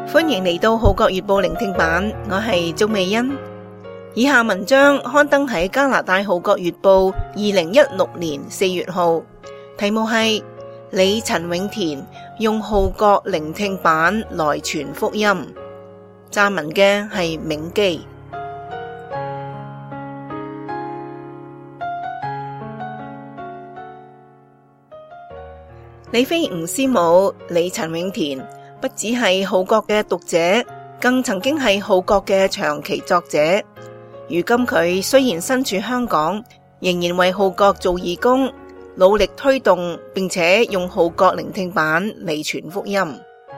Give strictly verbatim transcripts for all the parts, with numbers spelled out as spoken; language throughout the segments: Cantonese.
歡迎嚟到《號角月報》聆聽版，我係鍾美欣。以下文章刊登喺加拿大《號角月報》二零一六年四月號，題目係李陳永田用號角聆聽版來傳福音。撰文嘅係銘基。李飛吳師母李陳永田不只係號角嘅讀者，更曾經係號角嘅長期作者。如今佢雖然身處香港，仍然為號角做義工，努力推動，並且用號角聆聽版嚟傳福音。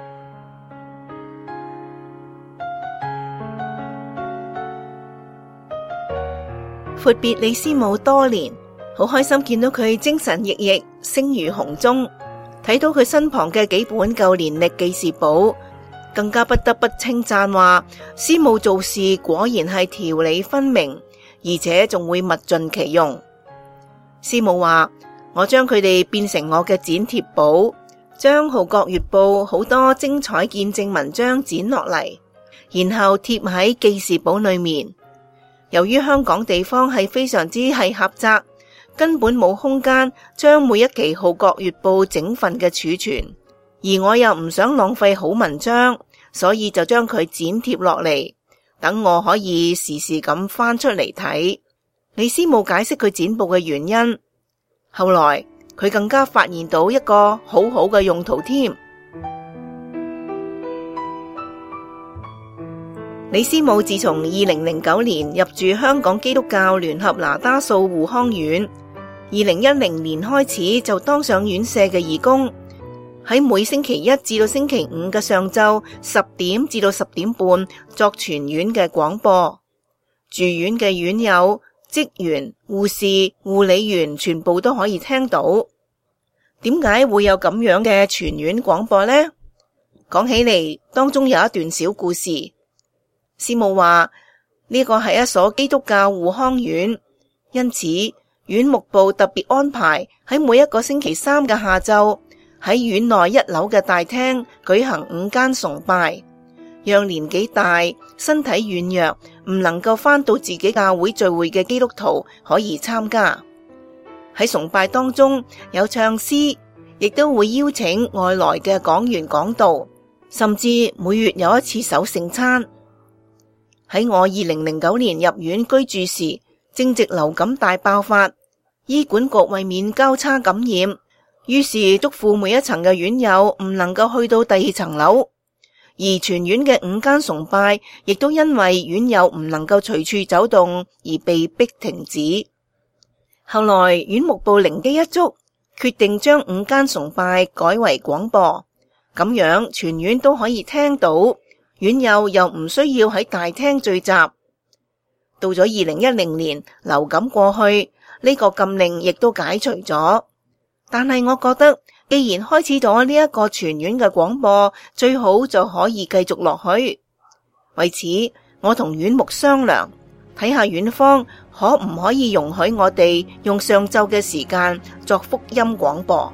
闊別李師母多年，好開心見到佢精神奕奕，聲如洪鐘。睇到佢身旁嘅幾本舊年曆記事簿，更加不得不稱讚話，師母做事果然係條理分明，而且仲會物盡其用。師母話，我將佢哋變成我嘅剪貼簿，將號角月報好多精彩見證文章剪落嚟，然後貼喺記事簿裏面。由於香港地方係非常之係狹窄，根本冇空間將每一期號角月報整份嘅儲存，而我又唔想浪費好文章，所以就將佢剪貼落嚟，等我可以時時咁翻出嚟睇。李師母解釋佢剪報嘅原因，後來佢更加發現到一個好好嘅用途添。李師母自從二零零九年入住香港基督教聯合那打素護康院，二零一零年開始就當上院舍嘅義工，喺每星期一至到星期五嘅上晝十點至到十點半作全院嘅廣播。住院嘅院友、職員、護士、護理員全部都可以聽到。點解會有咁樣嘅全院廣播呢？講起嚟，當中有一段小故事。師母話呢個係一所基督教護康院，因此院牧部特別安排喺每一個星期三嘅下晝，喺院內一樓嘅大廳舉行午間崇拜，讓年紀大、身體軟弱、唔能夠返到自己教會聚會嘅基督徒可以參加。喺崇拜當中有唱詩，亦都會邀請外來嘅講員講道，甚至每月有一次守聖餐。喺我二零零九年入院居住時，正值流感大爆發，醫管局為免交叉感染，於是囑咐每一層嘅院友唔能夠去到第二層樓，而全院嘅午間崇拜亦都因為院友唔能夠隨處走動而被迫停止。後來院牧部靈機一觸，決定將午間崇拜改為廣播，咁樣全院都可以聽到，院友又唔需要喺大廳聚集。到咗二零一零年，流感過去，呢個禁令亦都解除咗。但係我覺得，既然開始咗呢一個全院嘅廣播，最好就可以繼續落去。為此，我同院牧商量，睇下院方可唔可以容許我哋用上晝嘅時間作福音廣播。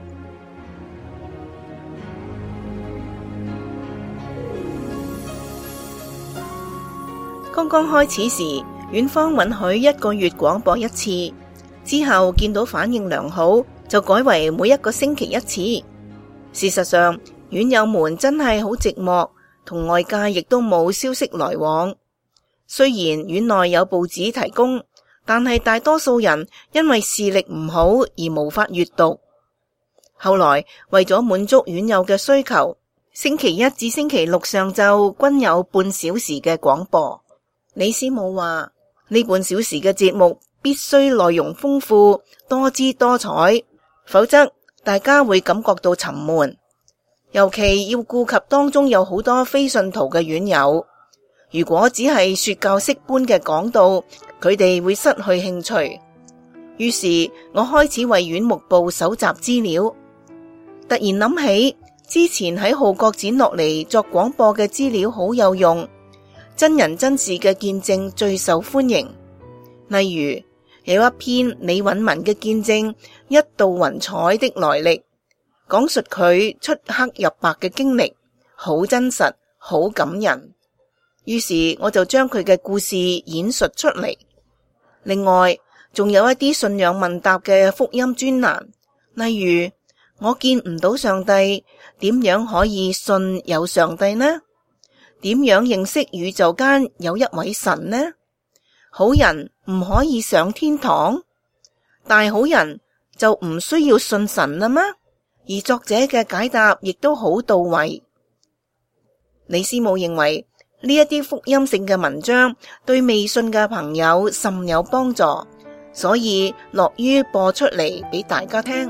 剛剛開始時，院方允許一個月廣播一次，之後見到反應良好，就改為每一個星期一次。事實上，院友們真係好寂寞，同外界亦都冇消息來往。雖然院內有報紙提供，但係大多數人因為視力唔好而無法閱讀。後來為咗滿足院友嘅需求，星期一至星期六上晝均有半小時嘅廣播。李師母話，呢半小時嘅節目必須內容豐富、多姿多彩，否則大家會感覺到沉悶。尤其要顧及當中有好多非信徒嘅院友，如果只係說教式般嘅講道，佢哋會失去興趣。於是我開始為院牧部搜集資料，突然諗起之前喺號角剪落嚟作廣播嘅資料好有用。真人真事嘅見證最受歡迎，例如有一篇李允文嘅見證，一道雲彩的來歷，講述佢出黑入白嘅經歷，好真實， 好感人。於是我就將佢嘅故事演述出嚟。另外，仲有一啲信仰問答嘅福音專欄，例如我見唔到上帝，點樣可以信有上帝呢？點樣認識宇宙間有一位神呢？好人唔可以上天堂，大好人就唔需要信神啦嗎？而作者嘅解答亦都好到位。李師母認為呢一啲福音性嘅文章對未信嘅朋友甚有幫助，所以樂於播出嚟俾大家聽。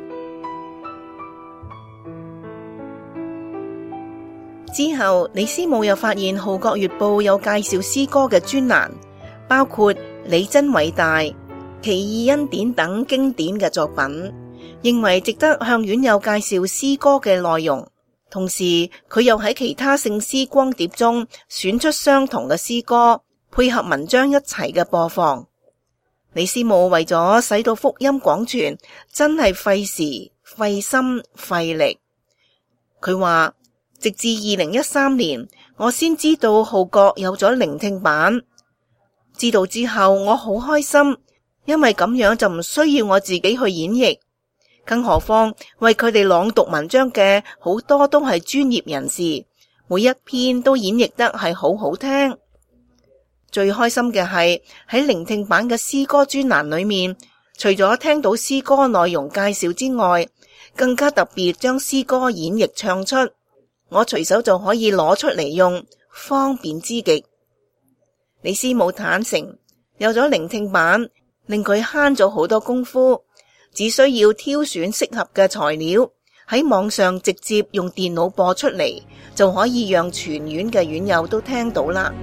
之後，李師母又發現《號角月報》有介紹詩歌嘅專欄，包括你真偉大、奇異恩典等經典嘅作品，認為值得向院友介紹詩歌嘅內容。同時，佢又喺其他聖詩光碟中選出相同嘅詩歌，配合文章一齊嘅播放。李師母為咗使到福音廣傳，真係費時、費心、費力。佢話，直至二零一三年，我先知道號角有咗聆聽版。知道之後，我好開心，因為咁樣就唔需要我自己去演繹。更何況為佢哋朗讀文章嘅好多都係專業人士，每一篇都演繹得係好好聽。最開心嘅係喺聆聽版嘅詩歌專欄裏面，除咗聽到詩歌內容介紹之外，更加特別將詩歌演繹唱出，我隨手就可以攞出嚟用，方便之極。李師母坦誠，有咗聆聽版，令佢慳咗好多功夫。只需要挑選適合嘅材料，喺網上直接用電腦播出嚟，就可以讓全院嘅院友都聽到啦。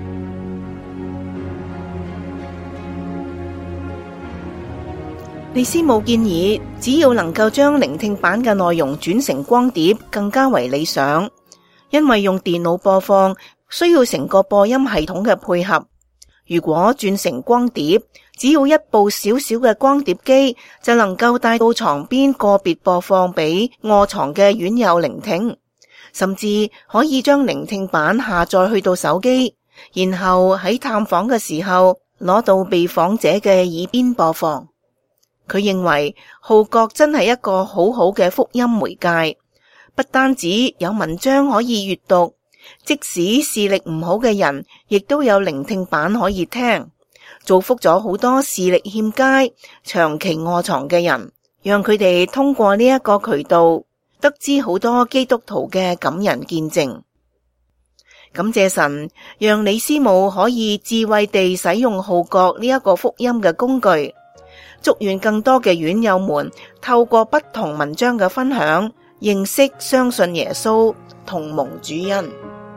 李師母建議，只要能夠將聆聽版嘅內容轉成光碟，更加為理想，因為用電腦播放需要成個播音系統嘅配合。如果轉成光碟，只要一部小小嘅光碟機就能夠帶到床邊個別播放俾臥床嘅院友聆聽，甚至可以將聆聽版下載去到手機，然後喺探訪嘅時候攞到被訪者嘅耳邊播放。佢認為號角真係一個好好嘅福音媒介，不單止有文章可以閱讀，即使視力唔好嘅人亦都有聆聽版可以聽，造福咗好多視力欠佳、長期臥床嘅人，讓佢哋通過呢一個渠道得知好多基督徒嘅感人見證。感謝神，讓李師母可以智慧地使用號角呢一個福音嘅工具。祝願更多嘅院友們透過不同文章嘅分享，認識相信耶穌，同蒙主恩。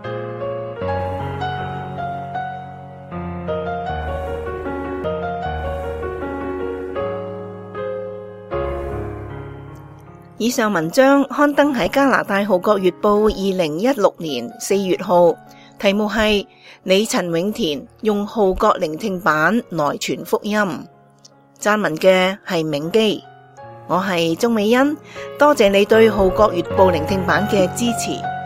以上文章刊登喺加拿大《號角月報》二零一六年四月號，題目係李陳永田用號角聆聽版來傳福音。撰文嘅係銘基，我係鍾美欣，多謝你對《號角月報》聆聽版嘅支持。